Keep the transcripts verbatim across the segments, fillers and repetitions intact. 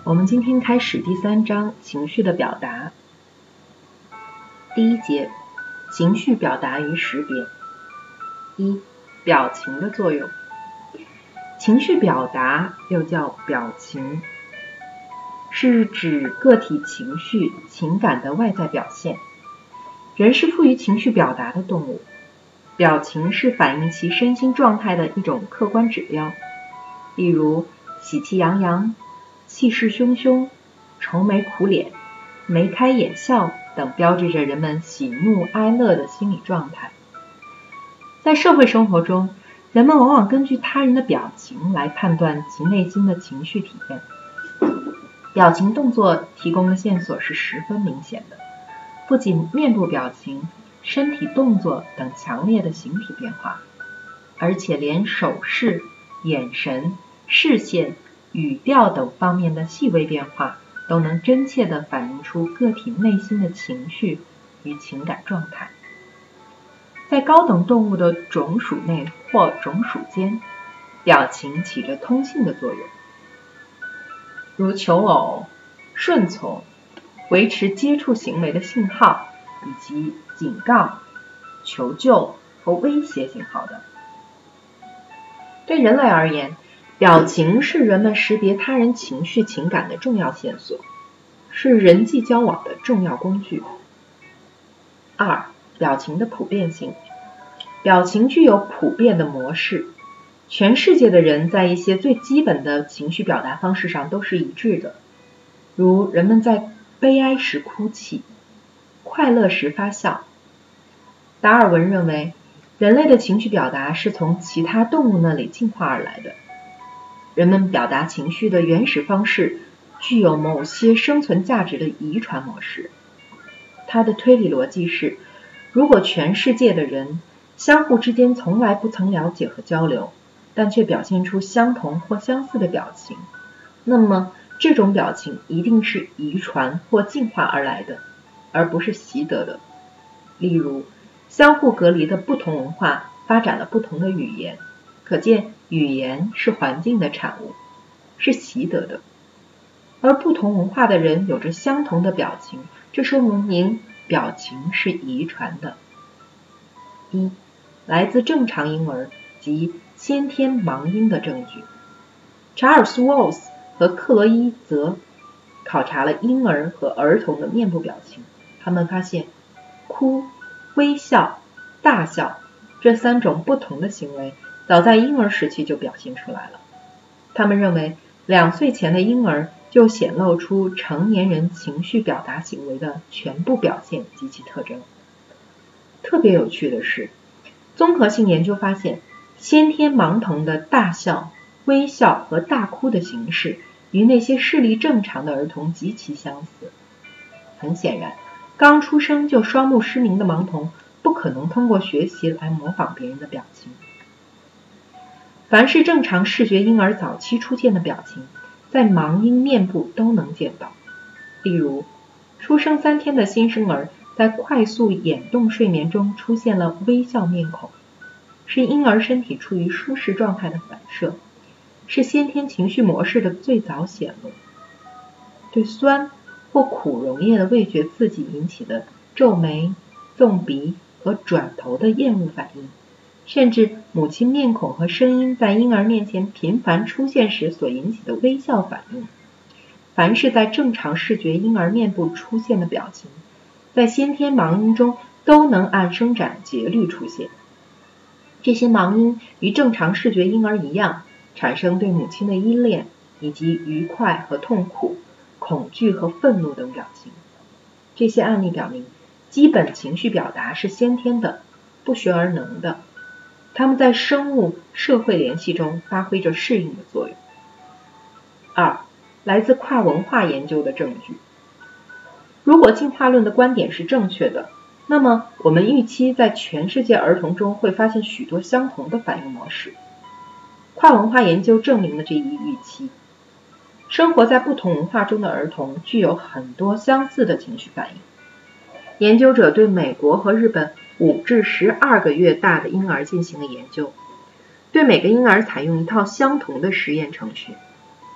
我们今天开始第三章情绪的表达。第一节，情绪表达与识别。一、表情的作用。情绪表达又叫表情，是指个体情绪、情感的外在表现。人是富于情绪表达的动物，表情是反映其身心状态的一种客观指标，例如喜气洋洋、气势汹汹、愁眉苦脸、眉开眼笑等标志着人们喜怒哀乐的心理状态。在社会生活中，人们往往根据他人的表情来判断其内心的情绪体验。表情动作提供的线索是十分明显的，不仅面部表情、身体动作等强烈的形体变化，而且连手势、眼神、视线、语调等方面的细微变化都能真切地反映出个体内心的情绪与情感状态。在高等动物的种属内或种属间，表情起着通信的作用，如求偶、顺从、维持接触行为的信号，以及警告、求救和威胁信号等。对人类而言，表情是人们识别他人情绪情感的重要线索，是人际交往的重要工具。二、表情的普遍性。表情具有普遍的模式，全世界的人在一些最基本的情绪表达方式上都是一致的，如人们在悲哀时哭泣，快乐时发笑。达尔文认为，人类的情绪表达是从其他动物那里进化而来的。人们表达情绪的原始方式具有某些生存价值的遗传模式。他的推理逻辑是，如果全世界的人相互之间从来不曾了解和交流，但却表现出相同或相似的表情，那么这种表情一定是遗传或进化而来的，而不是习得的。例如，相互隔离的不同文化发展了不同的语言，可见语言是环境的产物，是习得的。而不同文化的人有着相同的表情，这说明表情是遗传的。一、来自正常婴儿及先天盲婴的证据。查尔斯·沃斯和克罗伊泽考察了婴儿和儿童的面部表情，他们发现哭、微笑、大笑这三种不同的行为早在婴儿时期就表现出来了。他们认为两岁前的婴儿就显露出成年人情绪表达行为的全部表现及其特征。特别有趣的是，综合性研究发现，先天盲童的大笑、微笑和大哭的形式与那些视力正常的儿童极其相似。很显然，刚出生就双目失明的盲童不可能通过学习来模仿别人的表情。凡是正常视觉婴儿早期出现的表情，在盲婴面部都能见到。例如，出生三天的新生儿在快速眼动睡眠中出现了微笑面孔，是婴儿身体处于舒适状态的反射，是先天情绪模式的最早显露。对酸或苦溶液的味觉刺激引起的皱眉、纵鼻和转头的厌恶反应，甚至母亲面孔和声音在婴儿面前频繁出现时所引起的微笑反应，凡是在正常视觉婴儿面部出现的表情，在先天盲婴中都能按生长节律出现。这些盲婴与正常视觉婴儿一样，产生对母亲的依恋，以及愉快和痛苦、恐惧和愤怒等表情。这些案例表明，基本情绪表达是先天的，不学而能的。它们在生物社会联系中发挥着适应的作用。二、来自跨文化研究的证据。如果进化论的观点是正确的，那么我们预期在全世界儿童中会发现许多相同的反应模式。跨文化研究证明了这一预期。生活在不同文化中的儿童具有很多相似的情绪反应。研究者对美国和日本五至十二个月大的婴儿进行了研究，对每个婴儿采用一套相同的实验程序。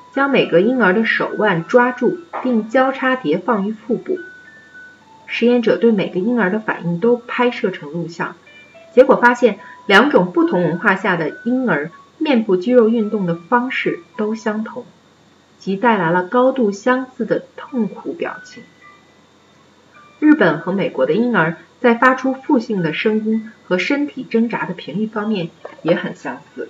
将每个婴儿的手腕抓住，并交叉叠放于腹部。实验者对每个婴儿的反应都拍摄成录像，结果发现两种不同文化下的婴儿面部肌肉运动的方式都相同，即带来了高度相似的痛苦表情。日本和美国的婴儿在发出负性的声音和身体挣扎的频率方面也很相似。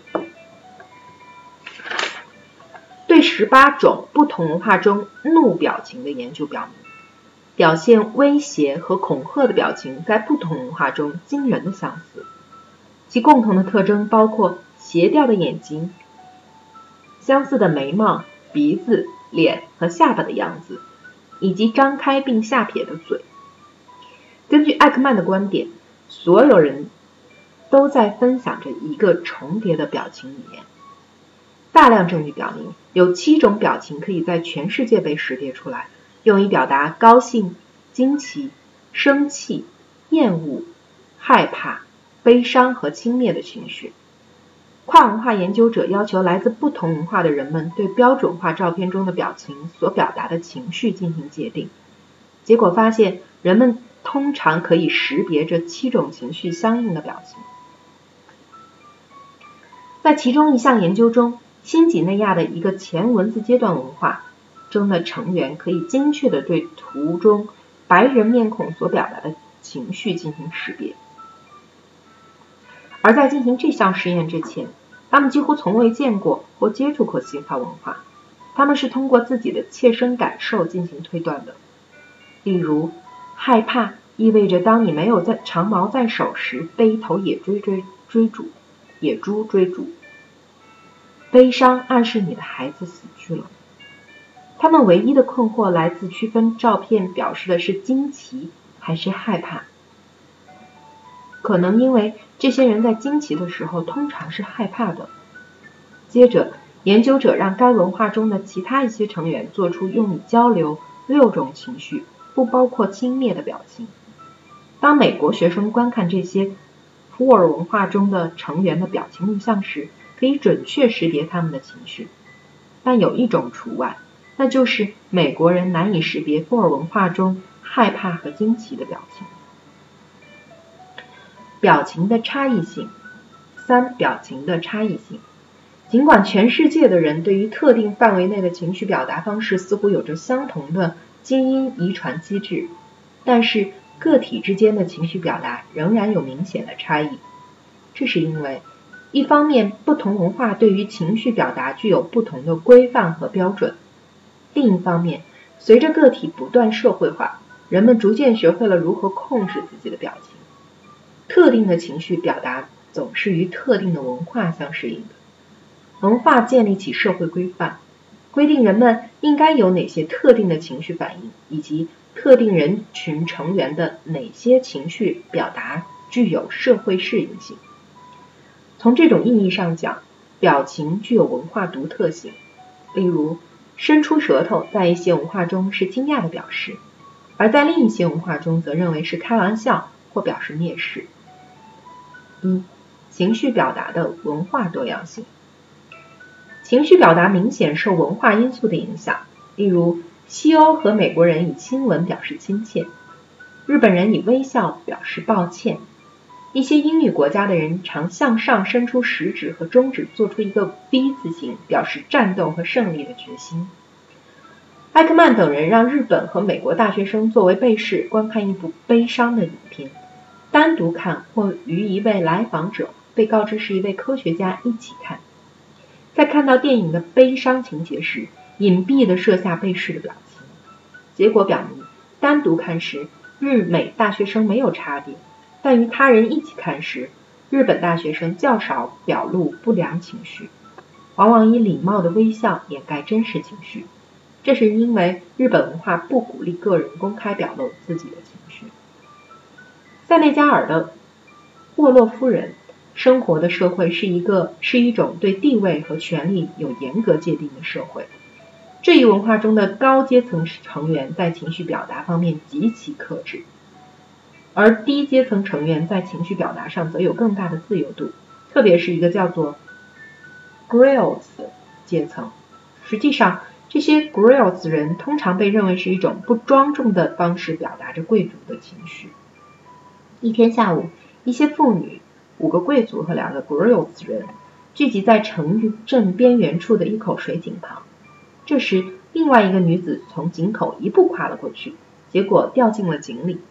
对十八种不同文化中怒表情的研究表明，表现威胁和恐吓的表情在不同文化中惊人的相似，其共同的特征包括斜掉的眼睛、相似的眉毛、鼻子、脸和下巴的样子，以及张开并下撇的嘴。根据艾克曼的观点，所有人都在分享着一个重叠的表情语言。大量证据表明，有七种表情可以在全世界被识别出来，用以表达高兴、惊奇、生气、厌恶、害怕、悲伤和轻蔑的情绪。跨文化研究者要求来自不同文化的人们对标准化照片中的表情所表达的情绪进行界定，结果发现人们通常可以识别这七种情绪相应的表情。在其中一项研究中，新几内亚的一个前文字阶段文化中的成员可以精确地对图中白人面孔所表达的情绪进行识别。而在进行这项实验之前，他们几乎从未见过或接触过西方文化，他们是通过自己的切身感受进行推断的。例如，害怕意味着当你没有在长矛在手时被一头野追追追逐野猪追逐，悲伤暗示你的孩子死去了。他们唯一的困惑来自区分照片表示的是惊奇还是害怕，可能因为这些人在惊奇的时候通常是害怕的。接着，研究者让该文化中的其他一些成员做出用以交流六种情绪，不包括轻蔑的表情。当美国学生观看这些普尔文化中的成员的表情录像时，可以准确识别他们的情绪，但有一种除外，那就是美国人难以识别普尔文化中害怕和惊奇的表情。表情的差异性。三、表情的差异性。尽管全世界的人对于特定范围内的情绪表达方式似乎有着相同的基因遗传机制，但是个体之间的情绪表达仍然有明显的差异。这是因为，一方面，不同文化对于情绪表达具有不同的规范和标准；另一方面，随着个体不断社会化，人们逐渐学会了如何控制自己的表情。特定的情绪表达总是与特定的文化相适应的。文化建立起社会规范，规定人们应该有哪些特定的情绪反应，以及特定人群成员的哪些情绪表达具有社会适应性。从这种意义上讲，表情具有文化独特性。例如，伸出舌头在一些文化中是惊讶的表示，而在另一些文化中则认为是开玩笑或表示蔑视。一、情绪表达的文化多样性。情绪表达明显受文化因素的影响，例如西欧和美国人以亲吻表示亲切，日本人以微笑表示抱歉，一些英语国家的人常向上伸出食指和中指，做出一个 V 字形，表示战斗和胜利的决心。艾克曼等人让日本和美国大学生作为被试观看一部悲伤的影片，单独看或与一位来访者被告知是一位科学家一起看。在看到电影的悲伤情节时，隐蔽地设下被试的表情。结果表明，单独看时，日美大学生没有差别，但与他人一起看时，日本大学生较少表露不良情绪，往往以礼貌的微笑掩盖真实情绪。这是因为日本文化不鼓励个人公开表露自己的情绪。塞内加尔的沃洛夫人生活的社会是一个是一种对地位和权力有严格界定的社会。这一文化中的高阶层成员在情绪表达方面极其克制，而低阶层成员在情绪表达上则有更大的自由度，特别是一个叫做 Grills 阶层。 实际上，这些 grills 人通常被认为是一种不庄重的方式表达着贵族的情绪。一天下午，一些妇女、五个贵族和两个 grills 人聚集在城镇边缘处的一口水井旁。这时，另外一个女子从井口一步跨了过去，结果掉进了井里。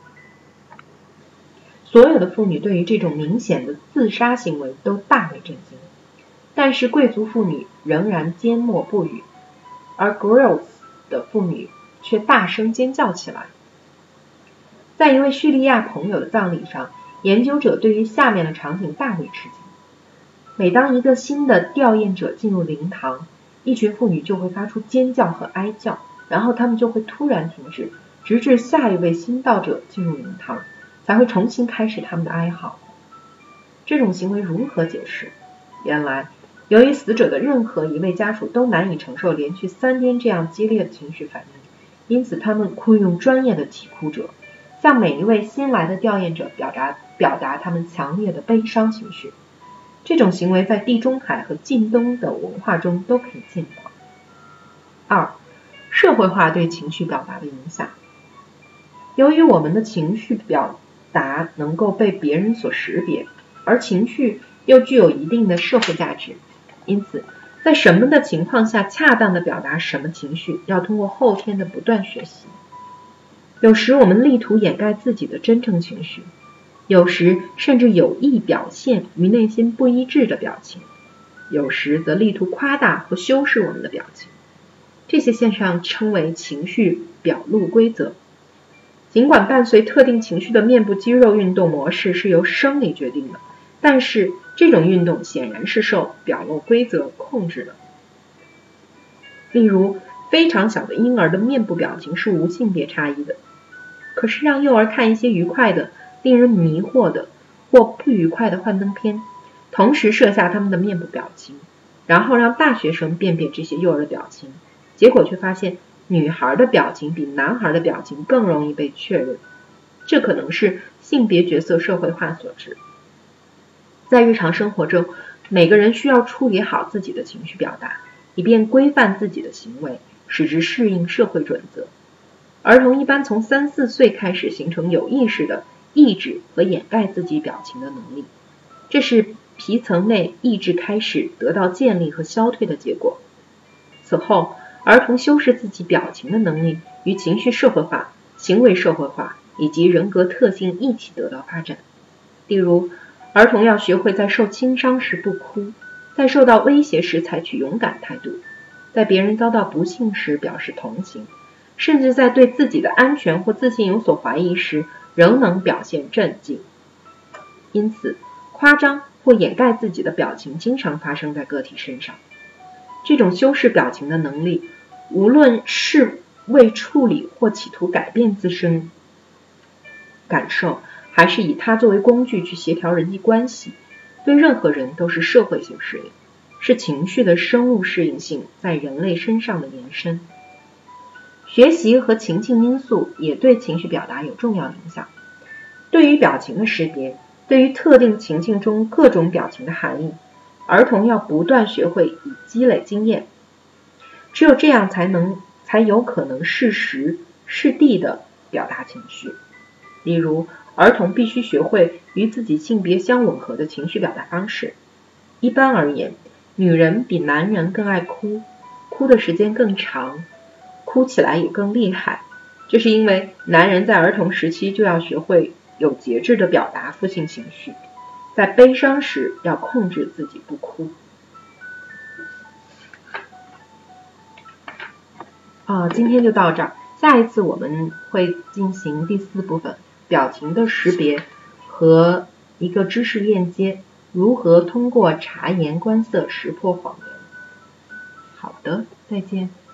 所有的妇女对于这种明显的自杀行为都大为震惊，但是贵族妇女仍然缄默不语，而 grills 的妇女却大声尖叫起来。在一位叙利亚朋友的葬礼上，研究者对于下面的场景大为吃惊。每当一个新的吊唁者进入灵堂，一群妇女就会发出尖叫和哀叫，然后她们就会突然停止，直至下一位新到者进入灵堂，才会重新开始他们的哀嚎。这种行为如何解释？原来，由于死者的任何一位家属都难以承受连续三天这样激烈的情绪反应，因此他们雇用专业的啼哭者，向每一位新来的吊唁者表达表达他们强烈的悲伤情绪。这种行为在地中海和近东的文化中都可以见到。二、社会化对情绪表达的影响。由于我们的情绪表达能够被别人所识别，而情绪又具有一定的社会价值，因此在什么的情况下恰当的表达什么情绪，要通过后天的不断学习。有时我们力图掩盖自己的真正情绪，有时甚至有意表现与内心不一致的表情，有时则力图夸大和修饰我们的表情。这些现象称为情绪表露规则。尽管伴随特定情绪的面部肌肉运动模式是由生理决定的，但是这种运动显然是受表露规则控制的。例如，非常小的婴儿的面部表情是无性别差异的，可是让幼儿看一些愉快的、令人迷惑的或不愉快的幻灯片，同时设下他们的面部表情，然后让大学生辨别这些幼儿的表情，结果却发现女孩的表情比男孩的表情更容易被确认。这可能是性别角色社会化所致。在日常生活中，每个人需要处理好自己的情绪表达，以便规范自己的行为，使之适应社会准则。儿童一般从三四岁开始形成有意识的抑制和掩盖自己表情的能力，这是皮层内意志开始得到建立和消退的结果。此后，儿童修饰自己表情的能力与情绪社会化、行为社会化以及人格特性一起得到发展。例如，儿童要学会在受轻伤时不哭，在受到威胁时采取勇敢态度，在别人遭到不幸时表示同情，甚至在对自己的安全或自信有所怀疑时仍能表现镇静。因此，夸张或掩盖自己的表情经常发生在个体身上。这种修饰表情的能力，无论是为处理或企图改变自身感受，还是以它作为工具去协调人际关系，对任何人都是社会性适应，是情绪的生物适应性在人类身上的延伸。学习和情境因素也对情绪表达有重要影响。对于表情的识别，对于特定情境中各种表情的含义，儿童要不断学会以积累经验，只有这样才能才有可能适时适地的表达情绪。例如，儿童必须学会与自己性别相吻合的情绪表达方式。一般而言，女人比男人更爱哭，哭的时间更长，哭起来也更厉害。这是因为男人在儿童时期就要学会有节制地表达负性情绪，在悲伤时要控制自己不哭。啊，今天就到这儿，下一次我们会进行第四部分，表情的识别和一个知识链接，如何通过察言观色识破谎言。好的，再见。